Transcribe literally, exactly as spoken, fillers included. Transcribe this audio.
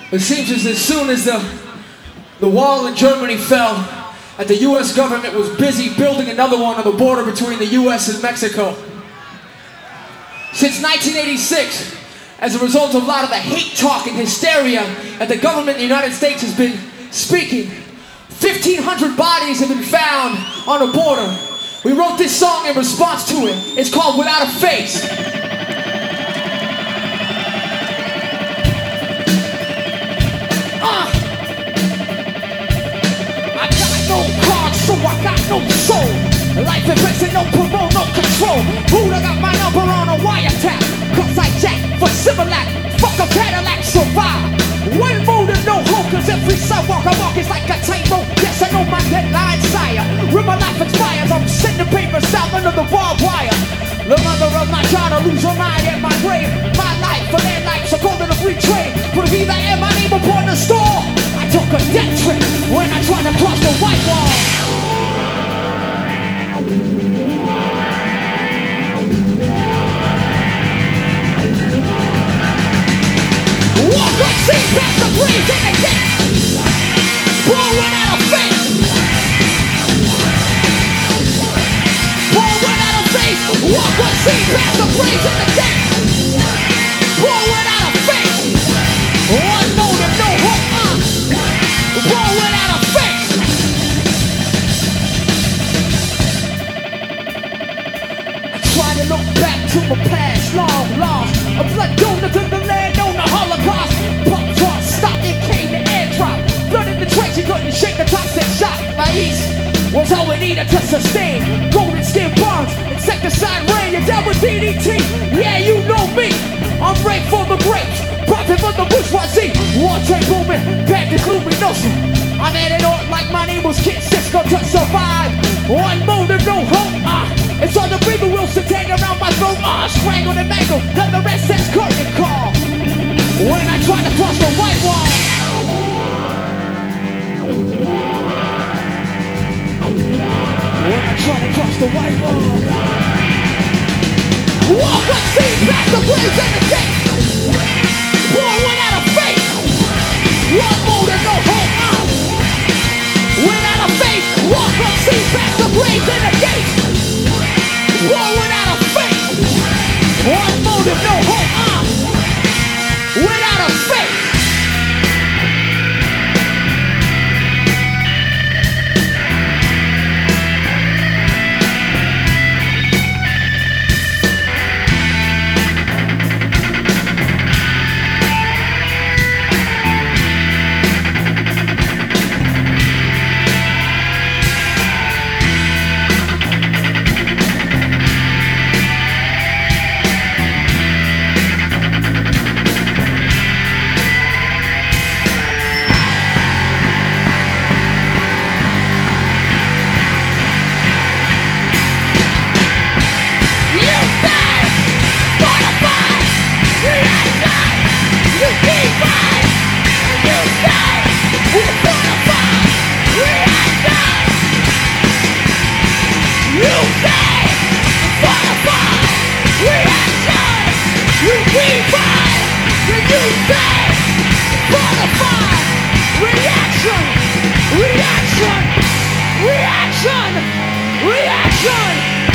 It seems as, as soon as the, the wall in Germany fell, that the U S government was busy building another one on the border between the U S and Mexico. Since nineteen eighty-six, as a result of a lot of the hate talk and hysteria that the government in the United States has been speaking, fifteen hundred bodies have been found on the border. We wrote this song in response to it. It's called Without a Face. Uh. I got no cards, so I got no soul. Life invested, no parole, no control. Buddha got my number on a wiretap. Cause I jack for Similac. Fuck a Cadillac, survive. One motive, no hope, cause every sidewalk I walk is like a tightrope. Yes, I know my deadline, sire. When my life expires, I'm sending papers south under the barbed wire. The mother of my child, I lose her mind at my grave. My life, for their life, so called it a free trade. Put a Viva and my name upon the store. I took a death trip when I tried to cross the white wall. Walk up, see past the breeze in the gate. Blowing out of face. Blowing out of face. Walk up, see past the breeze in the gate. Blowing out of face. One motive, no hope, uh. Blowing out of face. I try to look back to my past, long lost. A blood donor to the land on the Holocaust. Pump truck stopped, it came to airdrop. Blood in the trench, you couldn't shake the toxic shot. My east was all we needed to sustain. Golden skin burns, insecticide rain. You're down with D D T, yeah, you know me. I'm raped for the grapes, profit for the bourgeoisie. War tank booming, bandit luminosa. I'm at it on like my name was Kid Cisco to survive. One motive, no hope, ah. Uh, it's all the people Wilson tag around my throat, ah. Uh, strangled and mangled, then the rest says curtain call. When I try to cross the white wall. When I try to cross the white wall. Walk up, see back the blaze and the gate. War without a face. One motive, no hope, ah. Uh, without a face. Walk up, see back the blaze and the gate. War without a face. One motive, no hope, ah. Uh, without a face. Reaction! Reaction! Reaction!